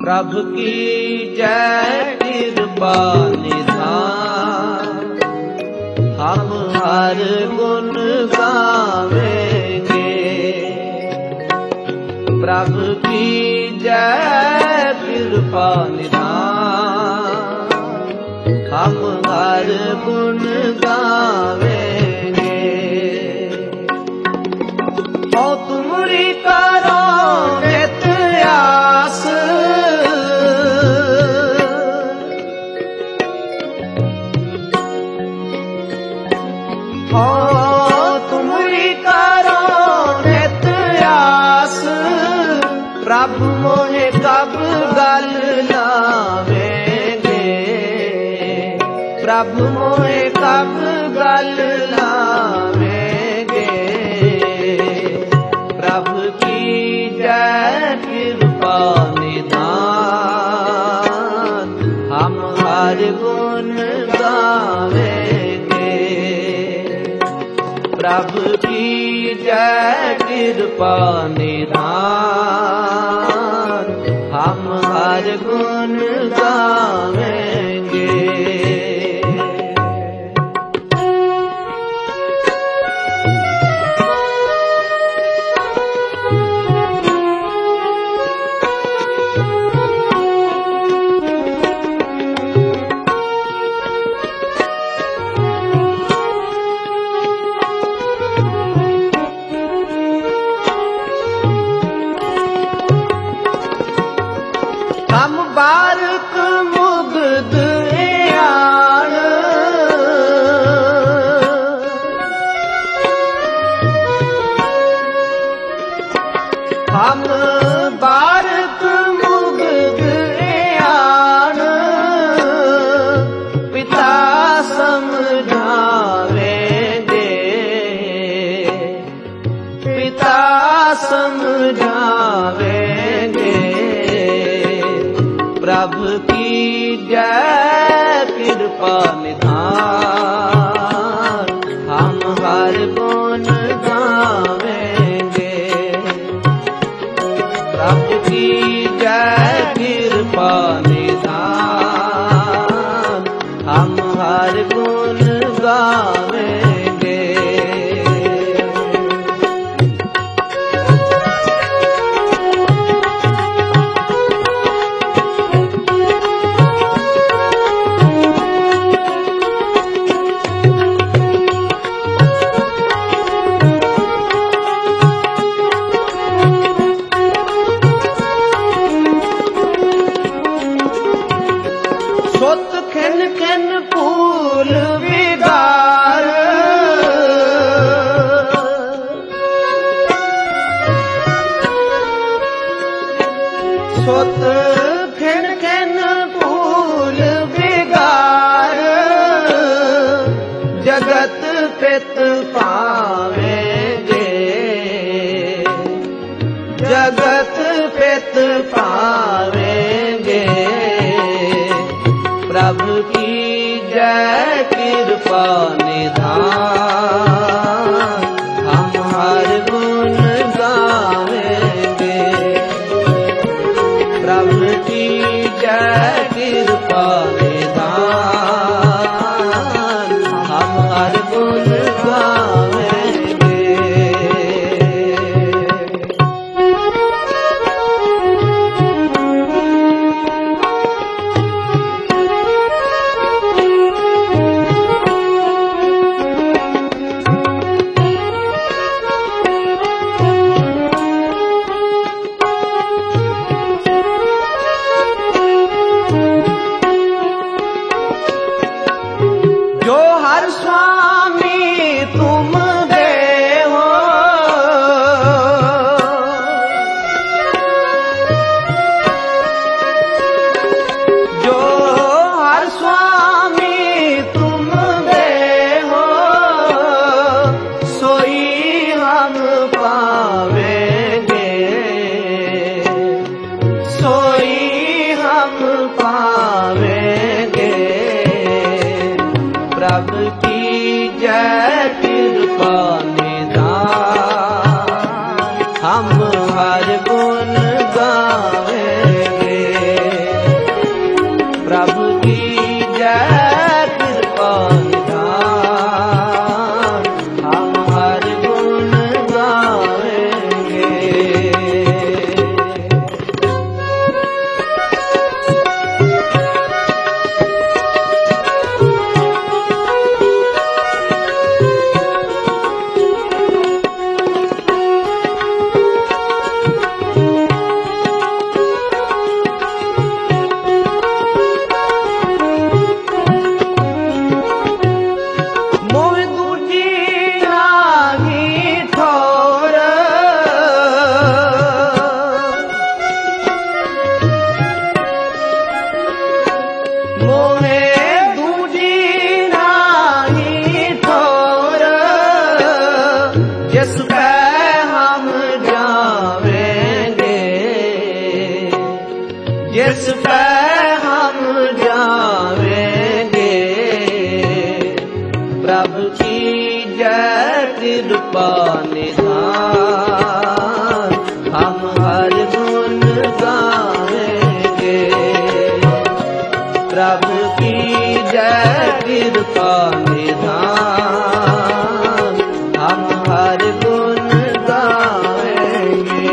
प्रभु की जय कृपा निधान, हम हर गुण गावेंगे। प्रभु की जय कृपा निधान, हम हर गुण गावेंगे। हो तुमरी करो नित्य आस, हो तुमरी करो नित्य आस, प्रभु मोहे कब गल लावेंगे। प्रभु मोहे कब गल लावेंगे। प्रभु की जय कृपा निधान, हम हर गुण गावेंगे। प्रभु की जय कृपा निधान, हम हर गुण गावेंगे। हम बारक मुग्ध आण, हम बारक मुग्ध आण, पिता समझावेंगे। पिता समझावेंगे। प्रभु की जय कृपा निधान, हम हर गुण गावेंगे। प्रभु की जय कृपा निधान, हम हर गुण गावेंगे। सुत खिन खिन फूल बिगार, सुत खिन खिन फूल बिगार, जगत पित पावेंगे। जगत पित पावेंगे। प्रभु की जय कृपा निधान, हम हर गुण गावेंगे। प्रभु की जय कृपा निधान, हम हर गुण गावेंगे। जिस पे हम जावेंगे। प्रभु की जय कृपा निधान, हम हर गुण गावेंगे। प्रभु की जय कृपा निधान, हम हर गुण गावेंगे।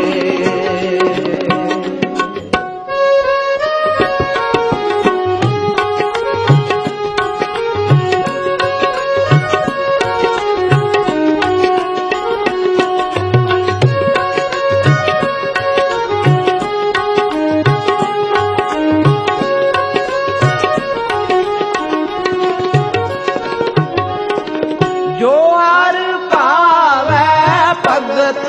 जो हर पावै भगत,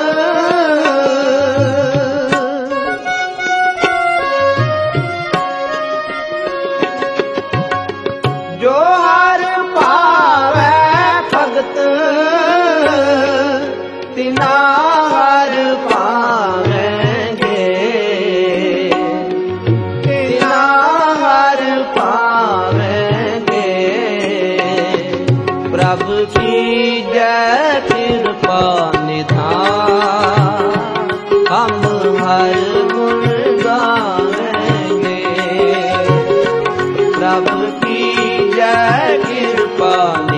जो हर पावै भगत, तिना हर पावेंगे। तिना हर पावेंगे। प्रभु की जय कृपा निधान, हम हर गुण गावेंगे। प्रभु की जय कृपा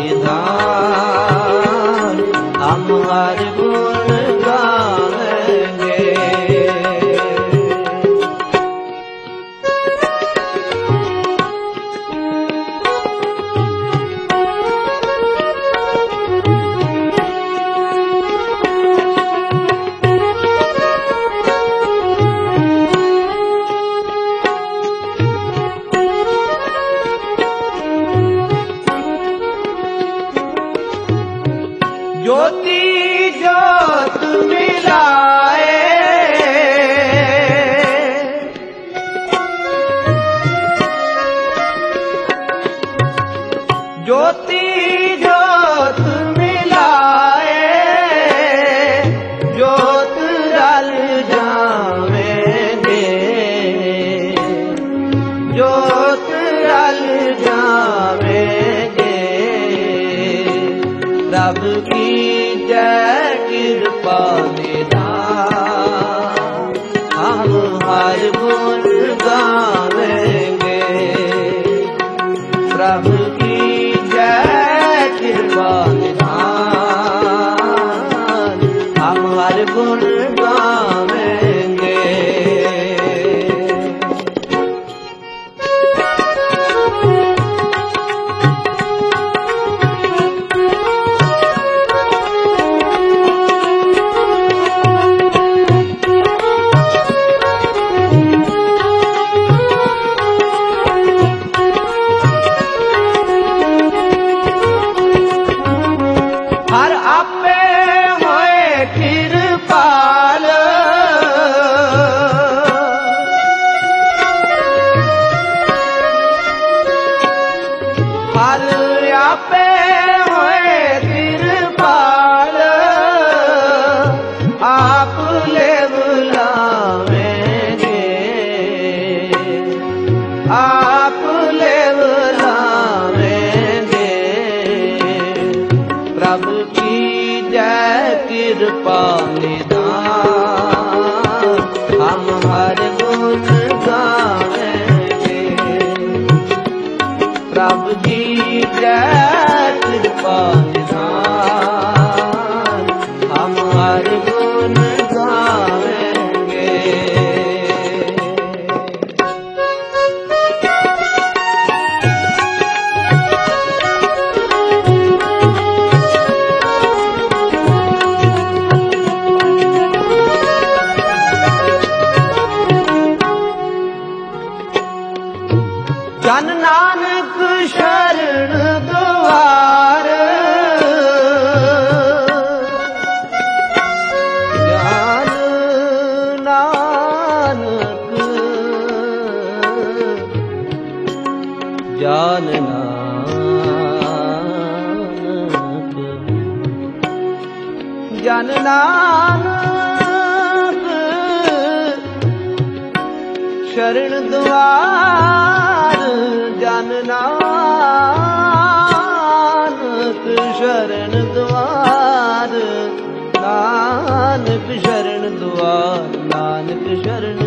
निधान, हम हर गुण गावेंगे। ज्योति ज्योत मिलाए, ज्योति ज्योत मिलाए, ज्योत रल जावेंगे। ज्योत रल जावेंगे। प्रभु की जय कृपा निधान, हम हर गुण गावेंगे। प्रभु की जय कृपा निधान, हम हर गुण गावेंगे। हर आपे होए कृपाल, हर आपे होए कृपाल, आप ले बुलावेंगे। आप ले बुलावेंगे। प्रभु की जय कृपा निधान, हम हर गुण गावेंगे। प्रभु की जय कृपा निधान, हम हर गुण गावेंगे। जन नानक शरण द्वार, जन नानक, जन नानक, जन नानक शरण द्वार जन नानक शरण द्वार नानक शरण द्वार नानक शरण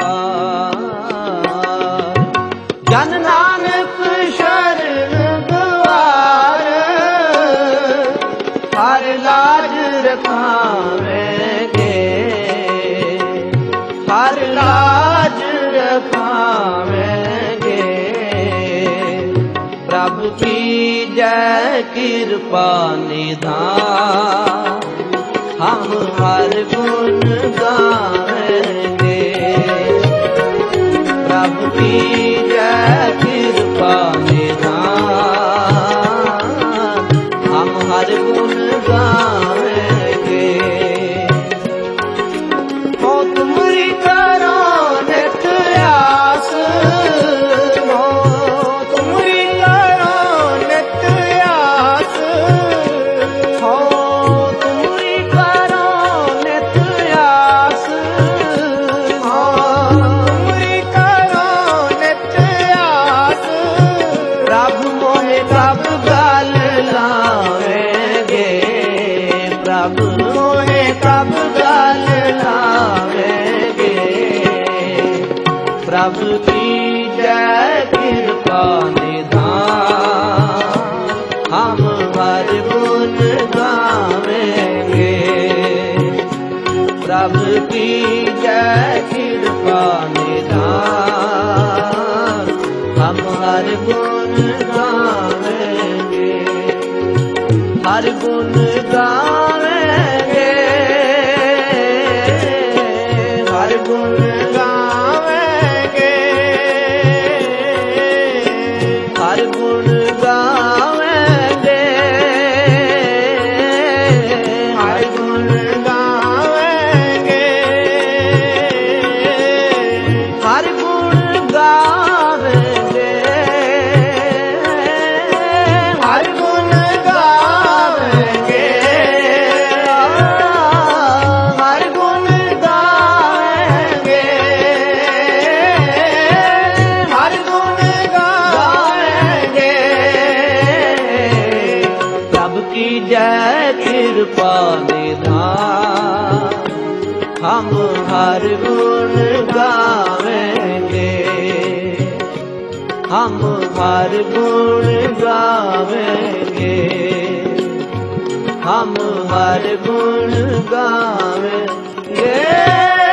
द्वार जन नानक शरण द्वार हर लाज रखावेंगे हर लाज रखावेंगे प्रभु की जय कृपा निधान हम हर गुण गावेंगे प्रभु की जय कृपा निधान हम हर गुण गावेंगे हो तुमरी करो नित आस हो तुमरी करो नित आस हो तुमरी करो नित आस हो तुमरी करो नित आस प्रभु मोहे कब गल लावेंगे प्रभु मोहे कब गल लावेंगे प्रभु की जय कृपा निधान हम हर गुण गावेंगे प्रभु की जय कृपा निधान हम हर गुण गावेंगे हर गुण गावेंगे हर गुण गावेंगे हर गुण गावेंगे हर गुण गावेंगे हर गुण गावेंगे हर गुण गावेंगे हर गुण गावेंगे हर गुण गावेंगे प्रभु की जय कृपा निधान हम हर गुण गावेंगे हम हर गुण गावेंगे हम हर गुण गावेंगे